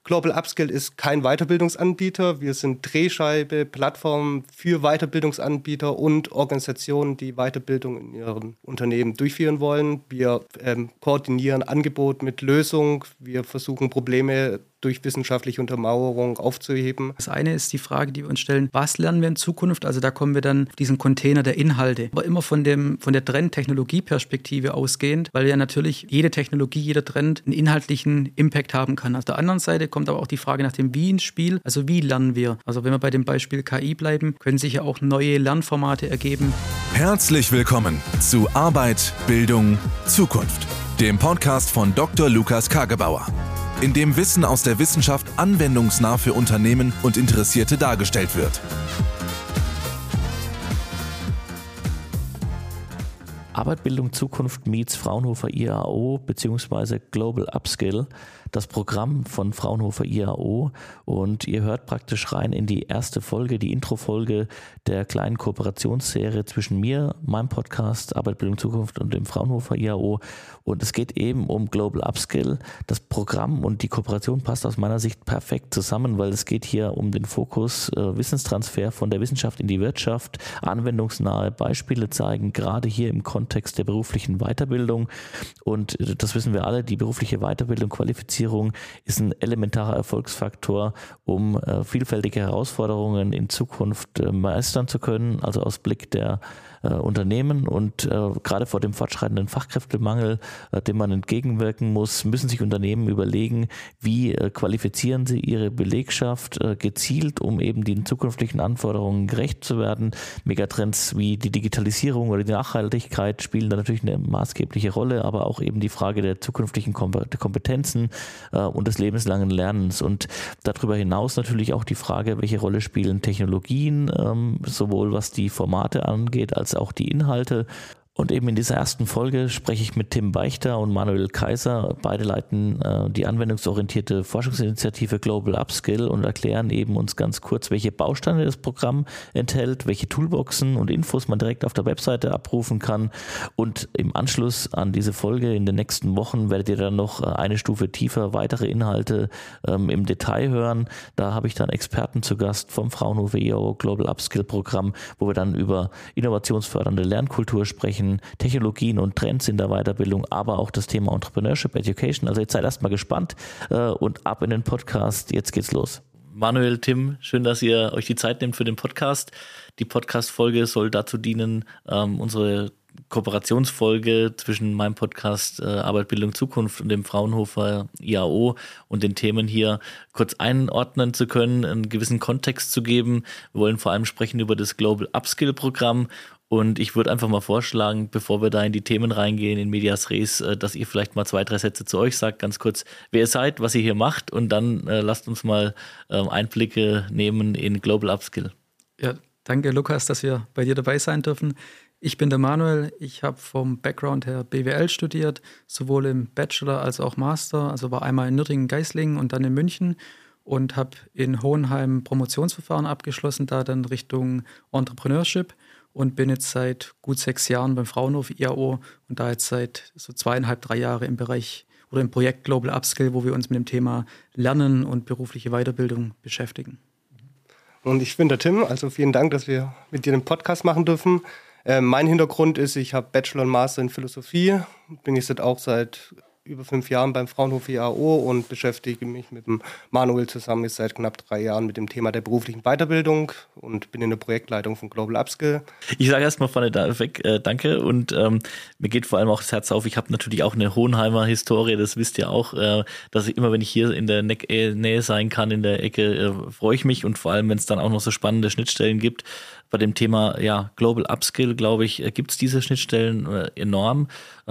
Global Upskill ist kein Weiterbildungsanbieter. Wir sind Drehscheibe, Plattform für Weiterbildungsanbieter und Organisationen, die Weiterbildung in ihren Unternehmen durchführen wollen. Wir koordinieren Angebot mit Lösung. Wir versuchen Probleme durch wissenschaftliche Untermauerung aufzuheben. Das eine ist die Frage, die wir uns stellen, was lernen wir in Zukunft? Also da kommen wir dann auf diesen Container der Inhalte. Aber immer von der Trend-Technologie-Perspektive ausgehend, weil ja natürlich jede Technologie, jeder Trend einen inhaltlichen Impact haben kann. Auf der anderen Seite kommt aber auch die Frage nach dem Wie ins Spiel. Also wie lernen wir? Also wenn wir bei dem Beispiel KI bleiben, können sich ja auch neue Lernformate ergeben. Herzlich willkommen zu Arbeit, Bildung, Zukunft, dem Podcast von Dr. Lukas Kagebauer, in dem Wissen aus der Wissenschaft anwendungsnah für Unternehmen und Interessierte dargestellt wird. Arbeit, Bildung, Zukunft meets Fraunhofer IAO bzw. Global Upskill, das Programm von Fraunhofer IAO, und ihr hört praktisch rein in die erste Folge, die Introfolge der kleinen Kooperationsserie zwischen mir, meinem Podcast Arbeit, Bildung, Zukunft und dem Fraunhofer IAO, und es geht eben um Global Upskill. Das Programm und die Kooperation passt aus meiner Sicht perfekt zusammen, weil es geht hier um den Fokus Wissenstransfer von der Wissenschaft in die Wirtschaft, anwendungsnahe Beispiele zeigen, gerade hier im Kontext der beruflichen Weiterbildung, und das wissen wir alle, die berufliche Weiterbildung, Qualifizierung ist ein elementarer Erfolgsfaktor, um vielfältige Herausforderungen in Zukunft meistern zu können, also aus Blick der Unternehmen, und gerade vor dem fortschreitenden Fachkräftemangel, dem man entgegenwirken muss, müssen sich Unternehmen überlegen, wie qualifizieren sie ihre Belegschaft gezielt, um eben den zukünftigen Anforderungen gerecht zu werden. Megatrends wie die Digitalisierung oder die Nachhaltigkeit spielen da natürlich eine maßgebliche Rolle, aber auch eben die Frage der zukünftigen Kompetenzen und des lebenslangen Lernens, und darüber hinaus natürlich auch die Frage, welche Rolle spielen Technologien, sowohl was die Formate angeht, als auch die Inhalte. Und eben in dieser ersten Folge spreche ich mit Tim Beichter und Manuel Kaiser. Beide leiten die anwendungsorientierte Forschungsinitiative Global Upskill und erklären eben uns ganz kurz, welche Bausteine das Programm enthält, welche Toolboxen und Infos man direkt auf der Webseite abrufen kann. Und im Anschluss an diese Folge in den nächsten Wochen werdet ihr dann noch eine Stufe tiefer weitere Inhalte im Detail hören. Da habe ich dann Experten zu Gast vom Fraunhofer IAO Global Upskill Programm, wo wir dann über innovationsfördernde Lernkultur sprechen, Technologien und Trends in der Weiterbildung, aber auch das Thema Entrepreneurship, Education. Also jetzt seid erstmal gespannt und ab in den Podcast. Jetzt geht's los. Manuel, Tim, schön, dass ihr euch die Zeit nehmt für den Podcast. Die Podcast-Folge soll dazu dienen, unsere Kooperationsfolge zwischen meinem Podcast Arbeit, Bildung, Zukunft und dem Fraunhofer IAO und den Themen hier kurz einordnen zu können, einen gewissen Kontext zu geben. Wir wollen vor allem sprechen über das Global Upskill Programm. Und ich würde einfach mal vorschlagen, bevor wir da in die Themen reingehen, in Medias Res, dass ihr vielleicht mal 2, 3 Sätze zu euch sagt, ganz kurz, wer ihr seid, was ihr hier macht, und dann lasst uns mal Einblicke nehmen in Global Upskill. Ja, danke Lukas, dass wir bei dir dabei sein dürfen. Ich bin der Manuel, ich habe vom Background her BWL studiert, sowohl im Bachelor als auch Master, also war einmal in Nürtingen-Geislingen und dann in München, und habe in Hohenheim Promotionsverfahren abgeschlossen, da dann Richtung Entrepreneurship, und bin jetzt seit gut 6 Jahren beim Fraunhofer IAO und da jetzt seit so 2,5, 3 Jahre im Bereich oder im Projekt Global Upskill, wo wir uns mit dem Thema Lernen und berufliche Weiterbildung beschäftigen. Und ich bin der Tim, also vielen Dank, dass wir mit dir den Podcast machen dürfen. Mein Hintergrund ist, ich habe Bachelor und Master in Philosophie, bin jetzt auch seit über 5 Jahren beim Fraunhofer IAO und beschäftige mich mit dem Manuel zusammen jetzt seit knapp 3 Jahren mit dem Thema der beruflichen Weiterbildung und bin in der Projektleitung von Global Upskill. Ich sage erstmal vorne weg, danke, und mir geht vor allem auch das Herz auf. Ich habe natürlich auch eine Hohenheimer Historie, das wisst ihr auch, dass ich immer, wenn ich hier in der Nähe sein kann, in der Ecke, freue ich mich, und vor allem, wenn es dann auch noch so spannende Schnittstellen gibt. Bei dem Thema Global Upskill, glaube ich, gibt es diese Schnittstellen enorm.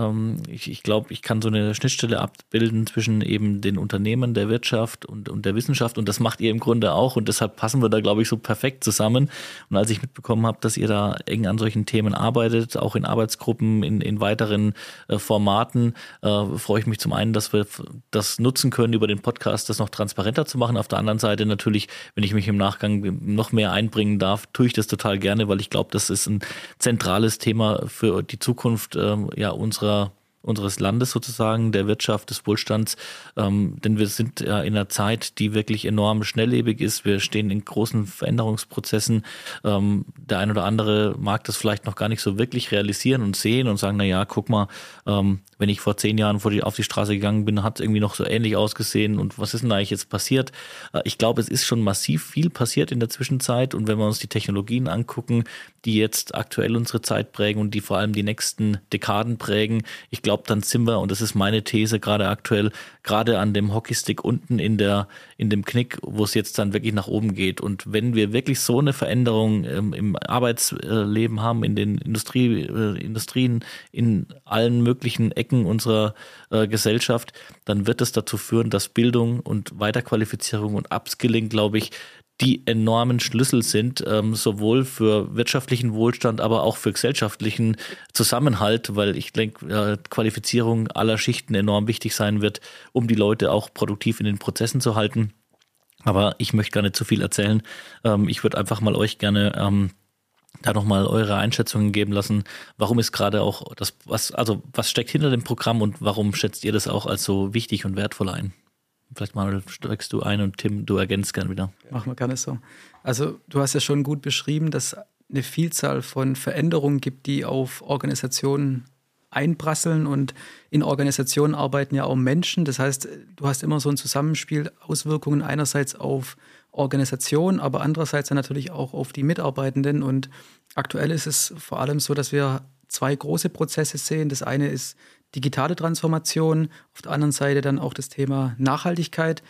Ich glaube, ich kann so eine Schnittstelle abbilden zwischen eben den Unternehmen, der Wirtschaft und der Wissenschaft, und das macht ihr im Grunde auch, und deshalb passen wir da, glaube ich, so perfekt zusammen. Und als ich mitbekommen habe, dass ihr da eng an solchen Themen arbeitet, auch in Arbeitsgruppen, in weiteren Formaten, freue ich mich zum einen, dass wir das nutzen können, über den Podcast das noch transparenter zu machen. Auf der anderen Seite natürlich, wenn ich mich im Nachgang noch mehr einbringen darf, tue ich das total gerne, weil ich glaube, das ist ein zentrales Thema für die Zukunft unserer unseres Landes sozusagen, der Wirtschaft, des Wohlstands, denn wir sind ja in einer Zeit, die wirklich enorm schnelllebig ist. Wir stehen in großen Veränderungsprozessen. Der ein oder andere mag das vielleicht noch gar nicht so wirklich realisieren und sehen und sagen, naja, guck mal, wenn ich vor 10 Jahren auf die Straße gegangen bin, hat es irgendwie noch so ähnlich ausgesehen und was ist denn eigentlich jetzt passiert? Ich glaube, es ist schon massiv viel passiert in der Zwischenzeit und wenn wir uns die Technologien angucken, die jetzt aktuell unsere Zeit prägen und die vor allem die nächsten Dekaden prägen, ich glaube, dann sind wir, und das ist meine These gerade aktuell, gerade an dem Hockeystick unten in dem Knick, wo es jetzt dann wirklich nach oben geht. Und wenn wir wirklich so eine Veränderung im Arbeitsleben haben, in den Industrien, in allen möglichen Ecken unserer Gesellschaft, dann wird es dazu führen, dass Bildung und Weiterqualifizierung und Upskilling, glaube ich, die enormen Schlüssel sind, sowohl für wirtschaftlichen Wohlstand, aber auch für gesellschaftlichen Zusammenhalt, weil ich denke, Qualifizierung aller Schichten enorm wichtig sein wird, um die Leute auch produktiv in den Prozessen zu halten. Aber ich möchte gar nicht zu viel erzählen. Ich würde einfach mal euch gerne da nochmal eure Einschätzungen geben lassen. Warum ist gerade auch was steckt hinter dem Programm und warum schätzt ihr das auch als so wichtig und wertvoll ein? Vielleicht mal steigst du ein und Tim, du ergänzt gerne wieder. Machen wir gerne so. Also du hast ja schon gut beschrieben, dass eine Vielzahl von Veränderungen gibt, die auf Organisationen einprasseln und in Organisationen arbeiten ja auch Menschen. Das heißt, du hast immer so ein Zusammenspiel, Auswirkungen einerseits auf Organisation, aber andererseits dann natürlich auch auf die Mitarbeitenden. Und aktuell ist es vor allem so, dass wir 2 große Prozesse sehen. Das eine ist digitale Transformation, auf der anderen Seite dann auch das Thema Nachhaltigkeit.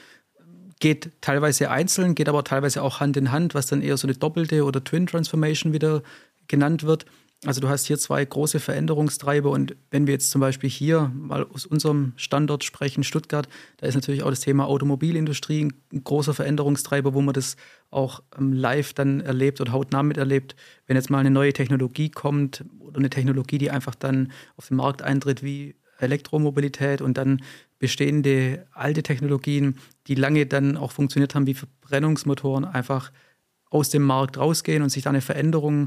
Geht teilweise einzeln, geht aber teilweise auch Hand in Hand, was dann eher so eine doppelte oder Twin Transformation wieder genannt wird. Also du hast hier 2 große Veränderungstreiber und wenn wir jetzt zum Beispiel hier mal aus unserem Standort sprechen, Stuttgart, da ist natürlich auch das Thema Automobilindustrie ein großer Veränderungstreiber, wo man das auch live dann erlebt oder hautnah miterlebt. Wenn jetzt mal eine neue Technologie kommt oder eine Technologie, die einfach dann auf den Markt eintritt wie Elektromobilität und dann bestehende alte Technologien, die lange dann auch funktioniert haben wie Verbrennungsmotoren, einfach aus dem Markt rausgehen und sich da eine Veränderung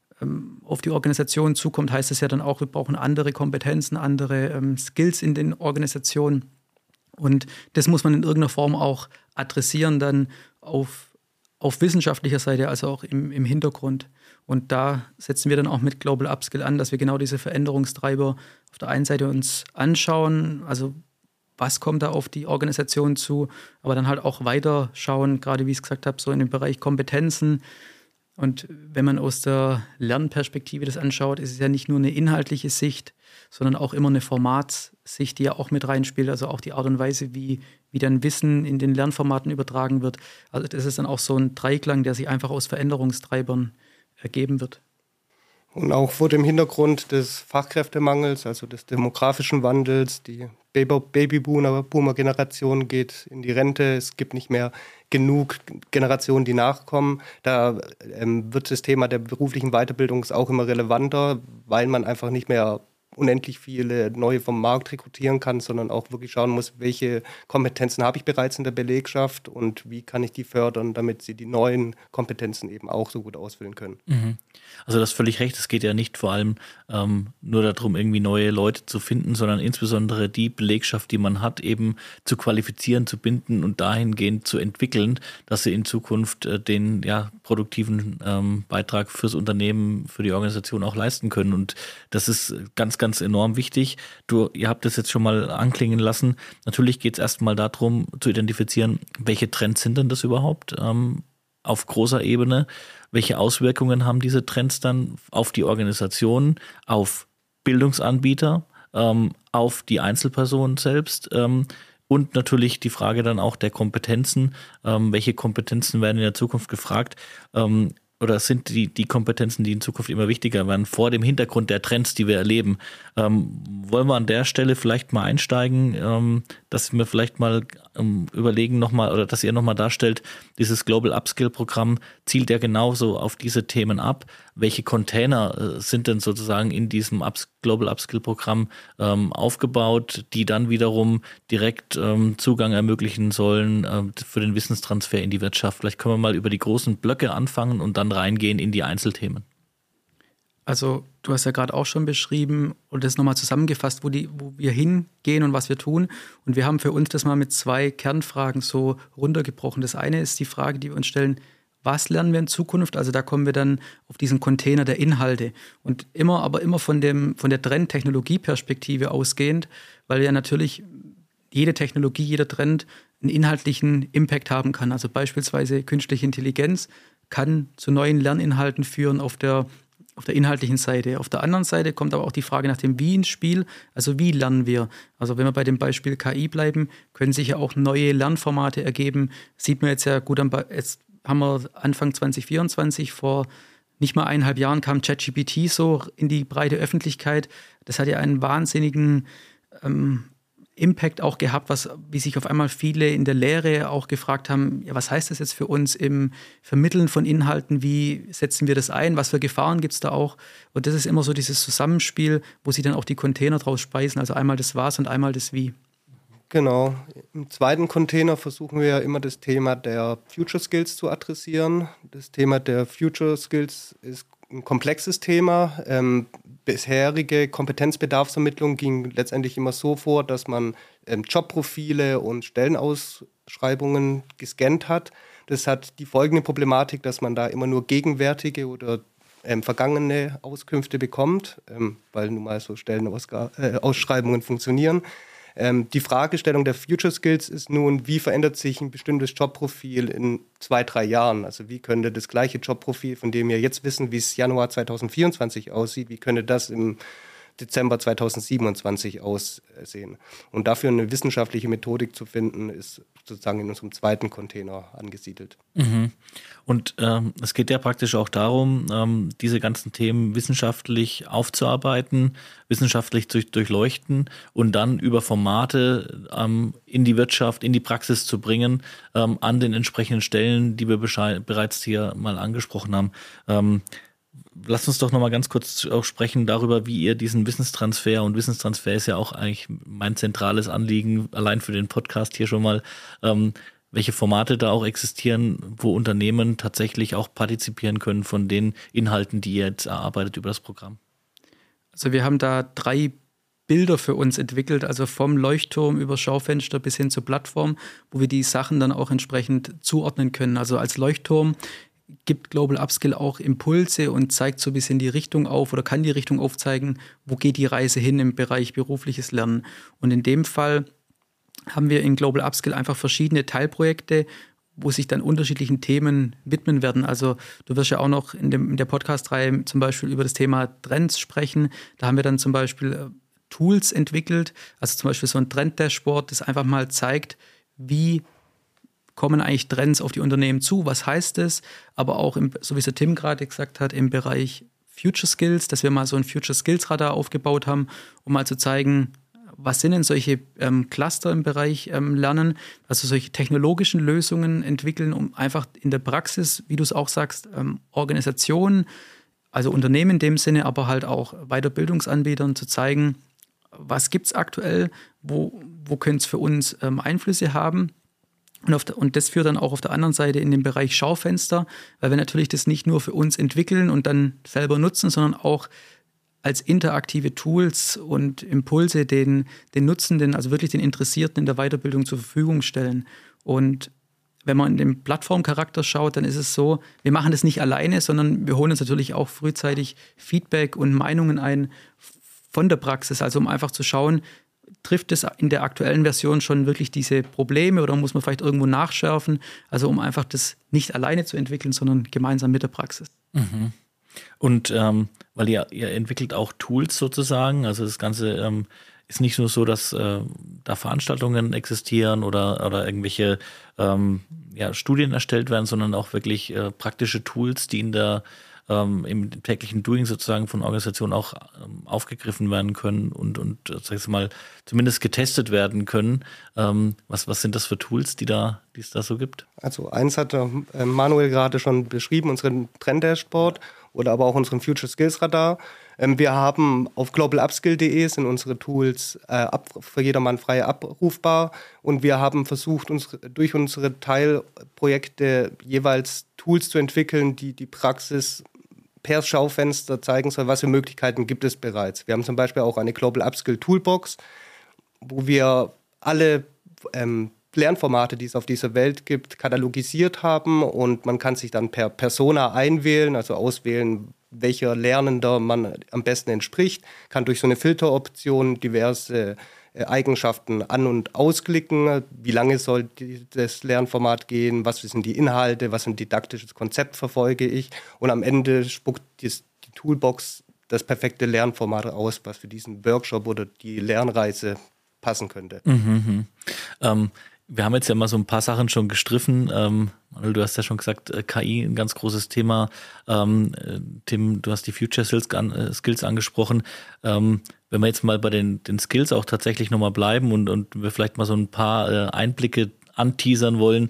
auf die Organisation zukommt, heißt es ja dann auch, wir brauchen andere Kompetenzen, andere Skills in den Organisationen. Und das muss man in irgendeiner Form auch adressieren, dann auf wissenschaftlicher Seite, also auch im Hintergrund. Und da setzen wir dann auch mit Global Upskill an, dass wir genau diese Veränderungstreiber auf der einen Seite uns anschauen, also was kommt da auf die Organisation zu, aber dann halt auch weiter schauen, gerade wie ich es gesagt habe, so in dem Bereich Kompetenzen. Und wenn man aus der Lernperspektive das anschaut, ist es ja nicht nur eine inhaltliche Sicht, sondern auch immer eine Formatssicht, die ja auch mit reinspielt, also auch die Art und Weise, wie dann Wissen in den Lernformaten übertragen wird. Also das ist dann auch so ein Dreiklang, der sich einfach aus Veränderungstreibern ergeben wird. Und auch vor dem Hintergrund des Fachkräftemangels, also des demografischen Wandels, die Babyboomer-Generation geht in die Rente, es gibt nicht mehr genug Generationen, die nachkommen. Da wird das Thema der beruflichen Weiterbildung auch immer relevanter, weil man einfach nicht mehr unendlich viele neue vom Markt rekrutieren kann, sondern auch wirklich schauen muss, welche Kompetenzen habe ich bereits in der Belegschaft und wie kann ich die fördern, damit sie die neuen Kompetenzen eben auch so gut ausfüllen können. Also das ist völlig recht, es geht ja nicht vor allem nur darum, irgendwie neue Leute zu finden, sondern insbesondere die Belegschaft, die man hat, eben zu qualifizieren, zu binden und dahingehend zu entwickeln, dass sie in Zukunft den produktiven Beitrag fürs Unternehmen, für die Organisation auch leisten können. Und das ist ganz, ganz enorm wichtig. Ihr habt das jetzt schon mal anklingen lassen. Natürlich geht es erstmal darum, zu identifizieren, welche Trends sind denn das überhaupt auf großer Ebene? Welche Auswirkungen haben diese Trends dann auf die Organisation, auf Bildungsanbieter, auf die Einzelperson selbst und natürlich die Frage dann auch der Kompetenzen. Welche Kompetenzen werden in der Zukunft gefragt? Oder sind die Kompetenzen, die in Zukunft immer wichtiger werden, vor dem Hintergrund der Trends, die wir erleben? Wollen wir an der Stelle vielleicht mal einsteigen, dass wir vielleicht mal überlegen nochmal oder dass ihr nochmal darstellt, dieses Global Upskill Programm zielt ja genauso auf diese Themen ab. Welche Container sind denn sozusagen in diesem Global Upskill Programm aufgebaut, die dann wiederum direkt Zugang ermöglichen sollen für den Wissenstransfer in die Wirtschaft? Vielleicht können wir mal über die großen Blöcke anfangen und dann reingehen in die Einzelthemen. Also Du hast ja gerade auch schon beschrieben und das nochmal zusammengefasst, wo wir hingehen und was wir tun. Und wir haben für uns das mal mit 2 Kernfragen so runtergebrochen. Das eine ist die Frage, die wir uns stellen, was lernen wir in Zukunft? Also da kommen wir dann auf diesen Container der Inhalte. Und immer von der Trend-Technologie-Perspektive ausgehend, weil ja natürlich jede Technologie, jeder Trend einen inhaltlichen Impact haben kann. Also beispielsweise künstliche Intelligenz kann zu neuen Lerninhalten führen auf der inhaltlichen Seite. Auf der anderen Seite kommt aber auch die Frage nach dem Wie ins Spiel. Also wie lernen wir? Also wenn wir bei dem Beispiel KI bleiben, können sich ja auch neue Lernformate ergeben. Sieht man jetzt ja gut, jetzt haben wir Anfang 2024, vor nicht mal 1,5 Jahren kam ChatGPT so in die breite Öffentlichkeit. Das hat ja einen wahnsinnigen Impact auch gehabt, wie sich auf einmal viele in der Lehre auch gefragt haben, ja, was heißt das jetzt für uns im Vermitteln von Inhalten, wie setzen wir das ein, was für Gefahren gibt es da auch? Und das ist immer so dieses Zusammenspiel, wo sich dann auch die Container draus speisen, also einmal das Was und einmal das Wie. Genau. Im zweiten Container versuchen wir ja immer das Thema der Future Skills zu adressieren. Das Thema der Future Skills ist ein komplexes Thema. Bisherige Kompetenzbedarfsermittlung ging letztendlich immer so vor, dass man Jobprofile und Stellenausschreibungen gescannt hat. Das hat die folgende Problematik, dass man da immer nur gegenwärtige oder vergangene Auskünfte bekommt, weil nun mal so Stellenausschreibungen funktionieren. Die Fragestellung der Future Skills ist nun, wie verändert sich ein bestimmtes Jobprofil in 2-3 Jahren? Also wie könnte das gleiche Jobprofil, von dem wir jetzt wissen, wie es Januar 2024 aussieht, wie könnte das im Dezember 2027 aussehen? Und dafür eine wissenschaftliche Methodik zu finden, ist sozusagen in unserem zweiten Container angesiedelt. Mhm. Und es geht ja praktisch auch darum, diese ganzen Themen wissenschaftlich aufzuarbeiten, wissenschaftlich zu durchleuchten und dann über Formate in die Wirtschaft, in die Praxis zu bringen, an den entsprechenden Stellen, die wir bereits hier mal angesprochen haben. Lasst uns doch noch mal ganz kurz auch sprechen darüber, wie ihr diesen Wissenstransfer, und Wissenstransfer ist ja auch eigentlich mein zentrales Anliegen, allein für den Podcast hier schon mal, welche Formate da auch existieren, wo Unternehmen tatsächlich auch partizipieren können von den Inhalten, die ihr jetzt erarbeitet über das Programm. Also wir haben da 3 Bilder für uns entwickelt, also vom Leuchtturm über Schaufenster bis hin zur Plattform, wo wir die Sachen dann auch entsprechend zuordnen können. Also als Leuchtturm gibt Global Upskill auch Impulse und zeigt so ein bisschen die Richtung auf oder kann die Richtung aufzeigen, wo geht die Reise hin im Bereich berufliches Lernen. Und in dem Fall haben wir in Global Upskill einfach verschiedene Teilprojekte, wo sich dann unterschiedlichen Themen widmen werden. Also du wirst ja auch noch in der Podcast-Reihe zum Beispiel über das Thema Trends sprechen. Da haben wir dann zum Beispiel Tools entwickelt, also zum Beispiel so ein Trend-Dashboard, das einfach mal zeigt, wie kommen eigentlich Trends auf die Unternehmen zu, was heißt es, aber auch, so wie es der Tim gerade gesagt hat, im Bereich Future Skills, dass wir mal so ein Future Skills Radar aufgebaut haben, um mal zu zeigen, was sind denn solche Cluster im Bereich Lernen, also solche technologischen Lösungen entwickeln, um einfach in der Praxis, wie du es auch sagst, Organisationen, also Unternehmen in dem Sinne, aber halt auch Weiterbildungsanbietern zu zeigen, was gibt es aktuell, wo könnte es für uns Einflüsse haben. Und das führt dann auch auf der anderen Seite in den Bereich Schaufenster, weil wir natürlich das nicht nur für uns entwickeln und dann selber nutzen, sondern auch als interaktive Tools und Impulse den Nutzenden, also wirklich den Interessierten in der Weiterbildung zur Verfügung stellen. Und wenn man in den Plattformcharakter schaut, dann ist es so, wir machen das nicht alleine, sondern wir holen uns natürlich auch frühzeitig Feedback und Meinungen ein von der Praxis, also um einfach zu schauen, trifft es in der aktuellen Version schon wirklich diese Probleme oder muss man vielleicht irgendwo nachschärfen? Also um einfach das nicht alleine zu entwickeln, sondern gemeinsam mit der Praxis. Mhm. Und weil ihr entwickelt auch Tools sozusagen, also das Ganze ist nicht nur so, dass da Veranstaltungen existieren oder irgendwelche Studien erstellt werden, sondern auch wirklich praktische Tools, die im täglichen Doing sozusagen von Organisationen auch aufgegriffen werden können und sag ich mal, zumindest getestet werden können. Was sind das für Tools, die es da so gibt? Also eins hat Manuel gerade schon beschrieben, unseren Trend-Dashboard oder aber auch unseren Future Skills Radar. Wir haben auf globalupskill.de sind unsere Tools für jedermann frei abrufbar und wir haben versucht, durch unsere Teilprojekte jeweils Tools zu entwickeln, die die Praxis per Schaufenster zeigen soll, was für Möglichkeiten gibt es bereits. Wir haben zum Beispiel auch eine Global Upskill Toolbox, wo wir alle Lernformate, die es auf dieser Welt gibt, katalogisiert haben und man kann sich dann per Persona einwählen, also auswählen, welcher Lernender man am besten entspricht, kann durch so eine Filteroption diverse Eigenschaften an- und ausklicken, wie lange soll das Lernformat gehen, was sind die Inhalte, was für ein didaktisches Konzept verfolge ich und am Ende spuckt die Toolbox das perfekte Lernformat aus, was für diesen Workshop oder die Lernreise passen könnte. Wir haben jetzt ja mal so ein paar Sachen schon gestriffen. Manuel, du hast ja schon gesagt, KI ein ganz großes Thema. Tim, du hast die Future Skills angesprochen. Wenn wir jetzt mal bei den Skills auch tatsächlich nochmal bleiben und wir vielleicht mal so ein paar Einblicke anteasern wollen.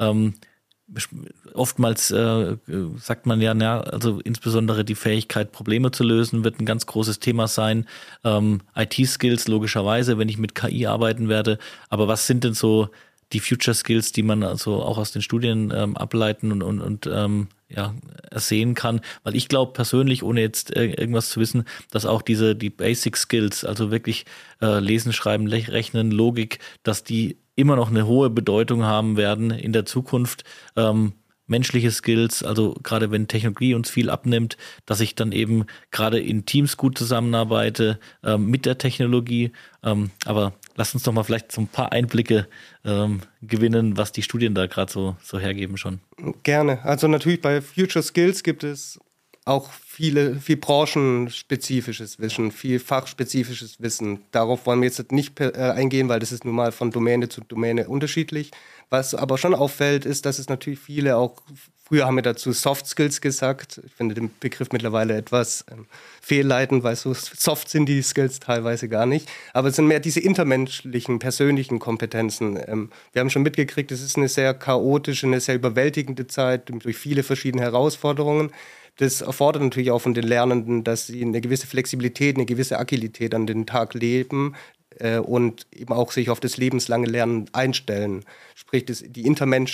Oftmals sagt man ja, also insbesondere die Fähigkeit, Probleme zu lösen, wird ein ganz großes Thema sein. IT-Skills logischerweise, wenn ich mit KI arbeiten werde. Aber was sind denn so die Future Skills, die man also auch aus den Studien ableiten und ersehen kann? Weil ich glaube persönlich, ohne jetzt irgendwas zu wissen, dass auch die Basic Skills, also wirklich Lesen, Schreiben, Rechnen, Logik, dass die immer noch eine hohe Bedeutung haben werden in der Zukunft. Menschliche Skills, also gerade wenn Technologie uns viel abnimmt, dass ich dann eben gerade in Teams gut zusammenarbeite mit der Technologie. Aber lass uns doch mal vielleicht so ein paar Einblicke gewinnen, was die Studien da gerade so hergeben schon. Gerne. Also natürlich bei Future Skills gibt es auch viel branchenspezifisches Wissen, viel fachspezifisches Wissen. Darauf wollen wir jetzt nicht eingehen, weil das ist nun mal von Domäne zu Domäne unterschiedlich. Was aber schon auffällt, ist, dass es natürlich viele auch, früher haben wir dazu Soft Skills gesagt. Ich finde den Begriff mittlerweile etwas fehlleitend, weil so soft sind die Skills teilweise gar nicht. Aber es sind mehr diese intermenschlichen, persönlichen Kompetenzen. Wir haben schon mitgekriegt, es ist eine sehr chaotische, eine sehr überwältigende Zeit durch viele verschiedene Herausforderungen. Das erfordert natürlich auch von den Lernenden, dass sie eine gewisse Flexibilität, eine gewisse Agilität an den Tag leben und eben auch sich auf das lebenslange Lernen einstellen. Sprich, die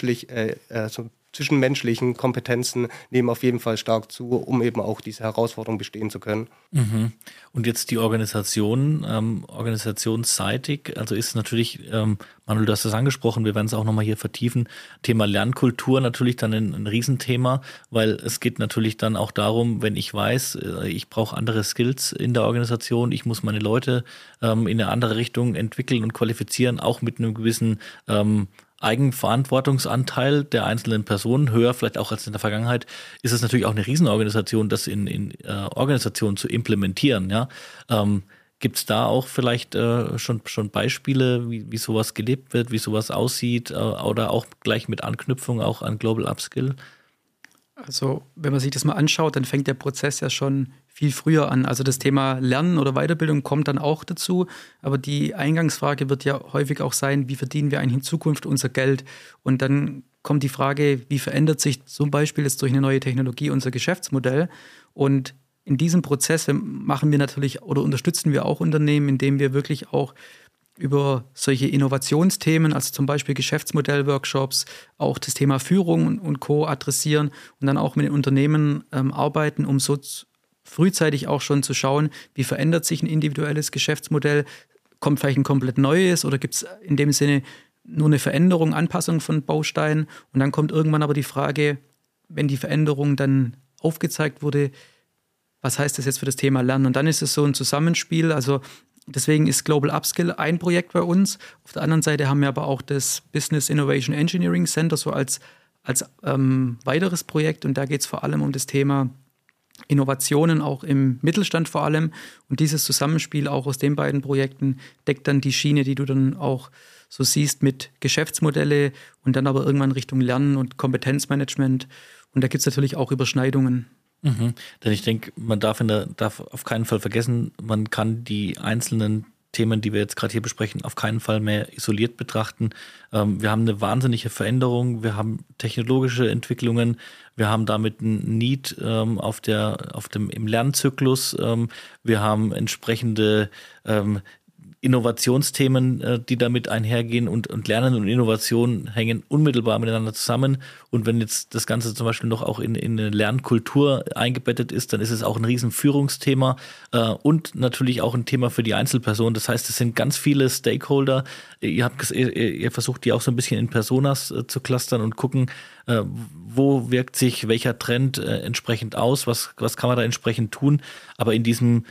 zwischenmenschlichen Kompetenzen nehmen auf jeden Fall stark zu, um eben auch diese Herausforderung bestehen zu können. Mhm. Und jetzt die Organisation, organisationsseitig, also ist natürlich, Manuel, du hast das angesprochen, wir werden es auch nochmal hier vertiefen, Thema Lernkultur natürlich dann ein Riesenthema, weil es geht natürlich dann auch darum, wenn ich weiß, ich brauche andere Skills in der Organisation, ich muss meine Leute in eine andere Richtung entwickeln und qualifizieren, auch mit einem gewissen Eigenverantwortungsanteil der einzelnen Personen, höher vielleicht auch als in der Vergangenheit, ist es natürlich auch eine Riesenorganisation, das in Organisationen zu implementieren. Ja? Gibt es da auch vielleicht schon Beispiele, wie sowas gelebt wird, wie sowas aussieht oder auch gleich mit Anknüpfung auch an Global Upskill? Also wenn man sich das mal anschaut, dann fängt der Prozess ja schon viel früher an. Also das Thema Lernen oder Weiterbildung kommt dann auch dazu. Aber die Eingangsfrage wird ja häufig auch sein, wie verdienen wir eigentlich in Zukunft unser Geld? Und dann kommt die Frage, wie verändert sich zum Beispiel jetzt durch eine neue Technologie unser Geschäftsmodell? Und in diesem Prozess machen wir natürlich oder unterstützen wir auch Unternehmen, indem wir wirklich auch über solche Innovationsthemen, also zum Beispiel Geschäftsmodell-Workshops, auch das Thema Führung und Co. adressieren und dann auch mit den Unternehmen arbeiten, um so frühzeitig auch schon zu schauen, wie verändert sich ein individuelles Geschäftsmodell, kommt vielleicht ein komplett neues oder gibt es in dem Sinne nur eine Veränderung, Anpassung von Bausteinen und dann kommt irgendwann aber die Frage, wenn die Veränderung dann aufgezeigt wurde, was heißt das jetzt für das Thema Lernen? Und dann ist es so ein Zusammenspiel, also deswegen ist Global Upskill ein Projekt bei uns. Auf der anderen Seite haben wir aber auch das Business Innovation Engineering Center so als weiteres Projekt. Und da geht es vor allem um das Thema Innovationen, auch im Mittelstand vor allem. Und dieses Zusammenspiel auch aus den beiden Projekten deckt dann die Schiene, die du dann auch so siehst mit Geschäftsmodelle und dann aber irgendwann Richtung Lernen und Kompetenzmanagement. Und da gibt es natürlich auch Überschneidungen. Mhm. Denn ich denke, man darf auf keinen Fall vergessen, man kann die einzelnen Themen, die wir jetzt gerade hier besprechen, auf keinen Fall mehr isoliert betrachten. Wir haben eine wahnsinnige Veränderung, wir haben technologische Entwicklungen, wir haben damit ein Need im Lernzyklus, wir haben entsprechende Innovationsthemen, die damit einhergehen und Lernen und Innovation hängen unmittelbar miteinander zusammen. Und wenn jetzt das Ganze zum Beispiel noch auch in eine Lernkultur eingebettet ist, dann ist es auch ein riesen Führungsthema und natürlich auch ein Thema für die Einzelperson. Das heißt, es sind ganz viele Stakeholder. Ihr versucht die auch so ein bisschen in Personas zu clustern und gucken, wo wirkt sich welcher Trend entsprechend aus, was kann man da entsprechend tun. Aber in diesem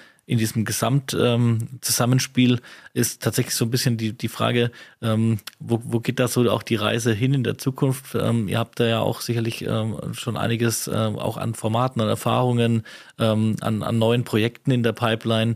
Gesamtzusammenspiel ist tatsächlich so ein bisschen die Frage, wo geht da so auch die Reise hin in der Zukunft? Ihr habt da ja auch sicherlich schon einiges auch an Formaten, an Erfahrungen, an neuen Projekten in der Pipeline.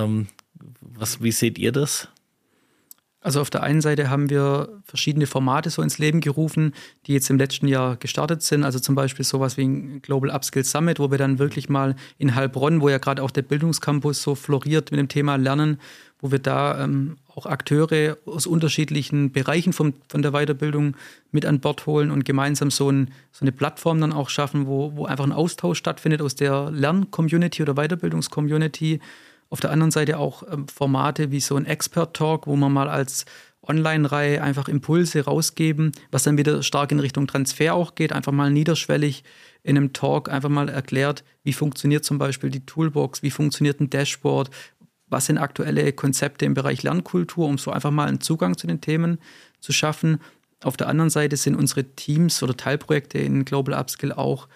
Wie seht ihr das? Also auf der einen Seite haben wir verschiedene Formate so ins Leben gerufen, die jetzt im letzten Jahr gestartet sind. Also zum Beispiel sowas wie ein Global Upskill Summit, wo wir dann wirklich mal in Heilbronn, wo ja gerade auch der Bildungscampus so floriert mit dem Thema Lernen, wo wir da auch Akteure aus unterschiedlichen Bereichen von der Weiterbildung mit an Bord holen und gemeinsam so eine Plattform dann auch schaffen, wo einfach ein Austausch stattfindet aus der Lern-Community oder Weiterbildungs-Community. Auf der anderen Seite auch Formate wie so ein Expert-Talk, wo man mal als Online-Reihe einfach Impulse rausgeben, was dann wieder stark in Richtung Transfer auch geht, einfach mal niederschwellig in einem Talk einfach mal erklärt, wie funktioniert zum Beispiel die Toolbox, wie funktioniert ein Dashboard, was sind aktuelle Konzepte im Bereich Lernkultur, um so einfach mal einen Zugang zu den Themen zu schaffen. Auf der anderen Seite sind unsere Teams oder Teilprojekte in Global Upskill auch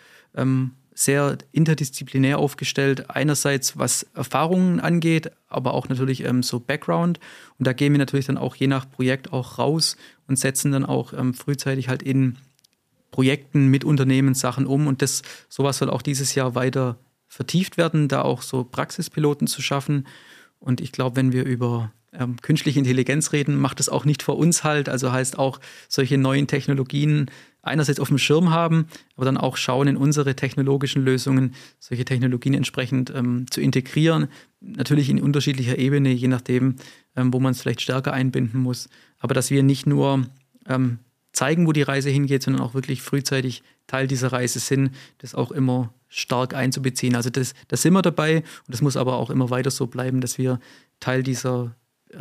sehr interdisziplinär aufgestellt. Einerseits, was Erfahrungen angeht, aber auch natürlich so Background. Und da gehen wir natürlich dann auch je nach Projekt auch raus und setzen dann auch frühzeitig halt in Projekten mit Unternehmen Sachen um. Und sowas soll auch dieses Jahr weiter vertieft werden, da auch so Praxispiloten zu schaffen. Und ich glaube, wenn wir über künstliche Intelligenz reden, macht es auch nicht vor uns halt. Also heißt auch, solche neuen Technologien einerseits auf dem Schirm haben, aber dann auch schauen, in unsere technologischen Lösungen solche Technologien entsprechend zu integrieren. Natürlich in unterschiedlicher Ebene, je nachdem, wo man es vielleicht stärker einbinden muss. Aber dass wir nicht nur zeigen, wo die Reise hingeht, sondern auch wirklich frühzeitig Teil dieser Reise sind, das auch immer stark einzubeziehen. Also das sind wir dabei und das muss aber auch immer weiter so bleiben, dass wir Teil dieser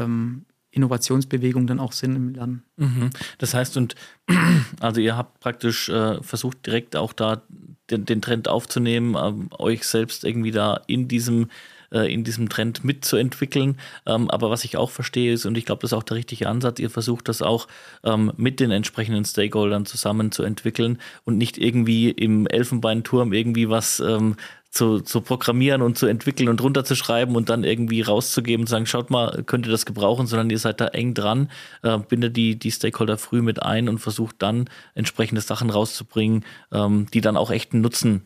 Innovationsbewegung dann auch sind im Lernen. Das heißt, also ihr habt praktisch versucht, direkt auch da den Trend aufzunehmen, euch selbst irgendwie da in diesem Trend mitzuentwickeln. Aber was ich auch verstehe ist, und ich glaube, das ist auch der richtige Ansatz, ihr versucht das auch mit den entsprechenden Stakeholdern zusammen zu entwickeln und nicht irgendwie im Elfenbeinturm irgendwie was zu programmieren und zu entwickeln und runterzuschreiben und dann irgendwie rauszugeben und sagen, schaut mal, könnt ihr das gebrauchen, sondern ihr seid da eng dran, bindet die Stakeholder früh mit ein und versucht dann entsprechende Sachen rauszubringen, die dann auch echten Nutzen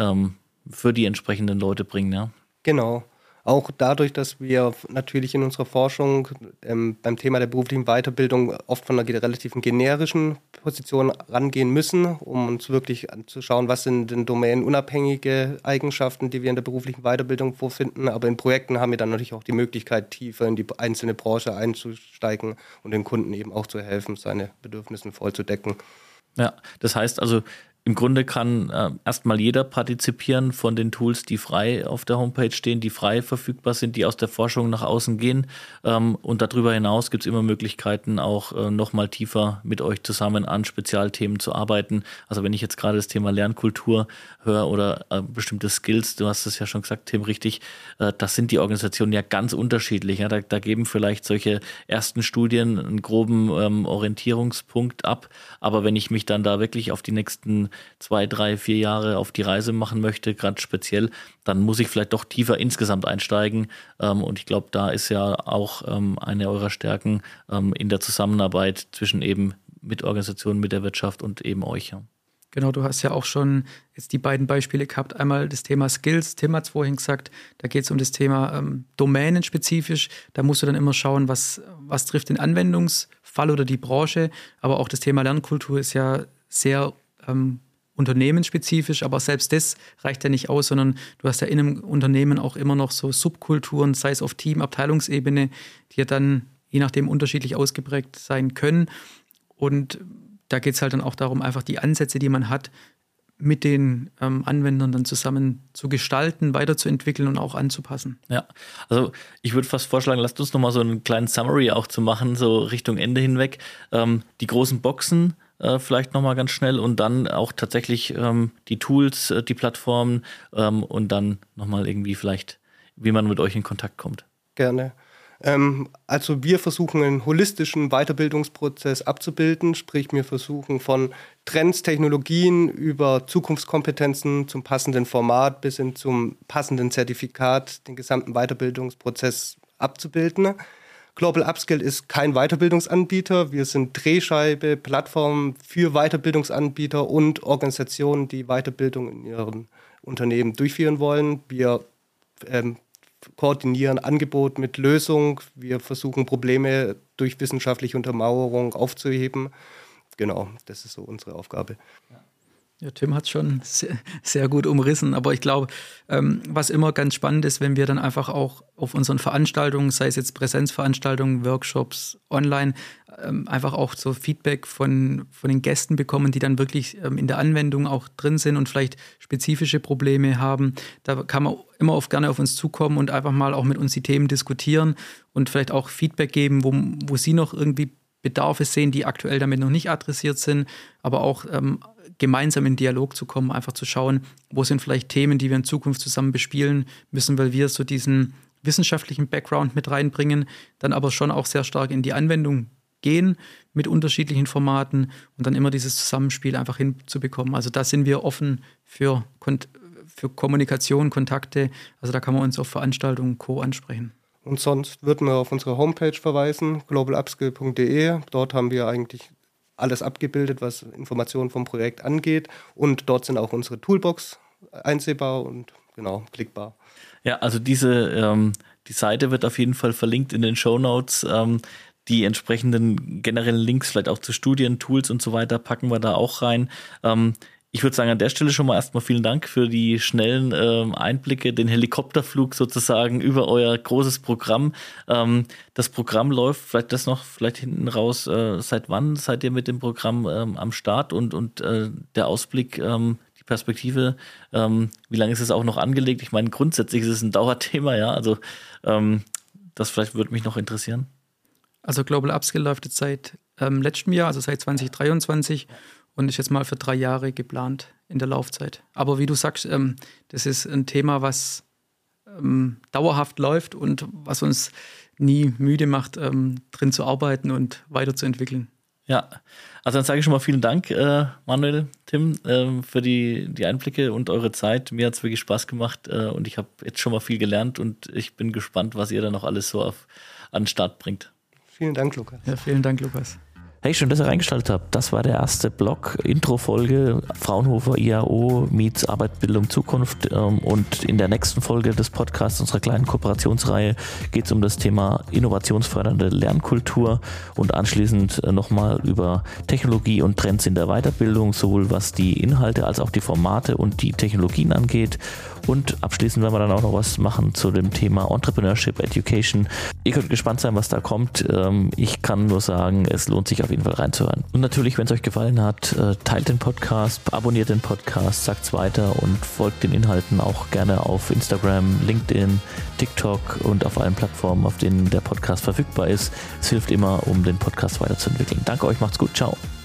für die entsprechenden Leute bringen. Ja? Genau. Auch dadurch, dass wir natürlich in unserer Forschung beim Thema der beruflichen Weiterbildung oft von einer relativen generischen Position rangehen müssen, um uns wirklich anzuschauen, was sind denn domänenunabhängige Eigenschaften, die wir in der beruflichen Weiterbildung vorfinden. Aber in Projekten haben wir dann natürlich auch die Möglichkeit, tiefer in die einzelne Branche einzusteigen und den Kunden eben auch zu helfen, seine Bedürfnisse voll zu decken. Ja, das heißt also, im Grunde kann erstmal jeder partizipieren von den Tools, die frei auf der Homepage stehen, die frei verfügbar sind, die aus der Forschung nach außen gehen. Und darüber hinaus gibt es immer Möglichkeiten, auch nochmal tiefer mit euch zusammen an Spezialthemen zu arbeiten. Also wenn ich jetzt gerade das Thema Lernkultur höre oder bestimmte Skills, du hast es ja schon gesagt, Tim, richtig, das sind die Organisationen ja ganz unterschiedlich. Ja? Da geben vielleicht solche ersten Studien einen groben Orientierungspunkt ab. Aber wenn ich mich dann da wirklich auf die nächsten 2, 3, 4 Jahre auf die Reise machen möchte, gerade speziell, dann muss ich vielleicht doch tiefer insgesamt einsteigen. Und ich glaube, da ist ja auch eine eurer Stärken in der Zusammenarbeit zwischen eben mit Organisationen, mit der Wirtschaft und eben euch. Ja. Genau, du hast ja auch schon jetzt die beiden Beispiele gehabt. Einmal das Thema Skills. Tim hat es vorhin gesagt, da geht es um das Thema domänenspezifisch. Da musst du dann immer schauen, was trifft den Anwendungsfall oder die Branche. Aber auch das Thema Lernkultur ist ja sehr unternehmensspezifisch, aber selbst das reicht ja nicht aus, sondern du hast ja in einem Unternehmen auch immer noch so Subkulturen, sei es auf Team-, Abteilungsebene, die ja dann je nachdem unterschiedlich ausgeprägt sein können. Und da geht es halt dann auch darum, einfach die Ansätze, die man hat, mit den Anwendern dann zusammen zu gestalten, weiterzuentwickeln und auch anzupassen. Ja, also ich würde fast vorschlagen, lasst uns nochmal so einen kleinen Summary auch zu machen, so Richtung Ende hinweg. Die großen Boxen vielleicht nochmal ganz schnell und dann auch tatsächlich die Tools, die Plattformen und dann nochmal irgendwie vielleicht, wie man mit euch in Kontakt kommt. Gerne. Also wir versuchen einen holistischen Weiterbildungsprozess abzubilden, sprich wir versuchen von Trends, Technologien über Zukunftskompetenzen zum passenden Format bis hin zum passenden Zertifikat den gesamten Weiterbildungsprozess abzubilden. Global Upskill ist kein Weiterbildungsanbieter, wir sind Drehscheibe, Plattform für Weiterbildungsanbieter und Organisationen, die Weiterbildung in ihren Unternehmen durchführen wollen. Wir koordinieren Angebot mit Lösung. Wir versuchen Probleme durch wissenschaftliche Untermauerung aufzuheben. Genau, das ist so unsere Aufgabe. Ja, Tim hat es schon sehr, sehr gut umrissen, aber ich glaube, was immer ganz spannend ist, wenn wir dann einfach auch auf unseren Veranstaltungen, sei es jetzt Präsenzveranstaltungen, Workshops, online, einfach auch so Feedback von den Gästen bekommen, die dann wirklich in der Anwendung auch drin sind und vielleicht spezifische Probleme haben. Da kann man immer gerne auf uns zukommen und einfach mal auch mit uns die Themen diskutieren und vielleicht auch Feedback geben, wo sie noch irgendwie Bedarfe sehen, die aktuell damit noch nicht adressiert sind, aber auch gemeinsam in Dialog zu kommen, einfach zu schauen, wo sind vielleicht Themen, die wir in Zukunft zusammen bespielen müssen, weil wir so diesen wissenschaftlichen Background mit reinbringen, dann aber schon auch sehr stark in die Anwendung gehen mit unterschiedlichen Formaten und dann immer dieses Zusammenspiel einfach hinzubekommen. Also da sind wir offen für Kommunikation, Kontakte, also da kann man uns auf Veranstaltungen Co. ansprechen. Und sonst würden wir auf unsere Homepage verweisen, globalupskill.de. Dort haben wir eigentlich alles abgebildet, was Informationen vom Projekt angeht. Und dort sind auch unsere Toolbox einsehbar und genau klickbar. Ja, also die Seite wird auf jeden Fall verlinkt in den Shownotes. Die entsprechenden generellen Links, vielleicht auch zu Studien, Tools und so weiter, packen wir da auch rein. Ich würde sagen, an der Stelle schon mal erstmal vielen Dank für die schnellen Einblicke, den Helikopterflug sozusagen über euer großes Programm. Das Programm läuft, vielleicht hinten raus, seit wann seid ihr mit dem Programm am Start und der Ausblick, die Perspektive, wie lange ist es auch noch angelegt? Ich meine, grundsätzlich ist es ein Dauerthema, ja, also das vielleicht würde mich noch interessieren. Also Global Upskill läuft jetzt seit letztem Jahr, also seit 2023 und ist jetzt mal für 3 Jahre geplant in der Laufzeit. Aber wie du sagst, das ist ein Thema, was dauerhaft läuft und was uns nie müde macht, drin zu arbeiten und weiterzuentwickeln. Ja, also dann sage ich schon mal vielen Dank, Manuel, Tim, für die Einblicke und eure Zeit. Mir hat es wirklich Spaß gemacht und ich habe jetzt schon mal viel gelernt und ich bin gespannt, was ihr da noch alles so an den Start bringt. Vielen Dank, Lukas. Ja, vielen Dank, Lukas. Hey, schön, dass ihr reingeschaltet habt. Das war der erste Blog, Intro-Folge Fraunhofer IAO meets Arbeit, Bildung, Zukunft. Und in der nächsten Folge des Podcasts, unserer kleinen Kooperationsreihe, geht es um das Thema innovationsfördernde Lernkultur und anschließend nochmal über Technologie und Trends in der Weiterbildung, sowohl was die Inhalte als auch die Formate und die Technologien angeht. Und abschließend werden wir dann auch noch was machen zu dem Thema Entrepreneurship, Education. Ihr könnt gespannt sein, was da kommt. Ich kann nur sagen, es lohnt sich auf jeden Fall reinzuhören. Und natürlich, wenn es euch gefallen hat, teilt den Podcast, abonniert den Podcast, sagt es weiter und folgt den Inhalten auch gerne auf Instagram, LinkedIn, TikTok und auf allen Plattformen, auf denen der Podcast verfügbar ist. Es hilft immer, um den Podcast weiterzuentwickeln. Danke euch, macht's gut, ciao.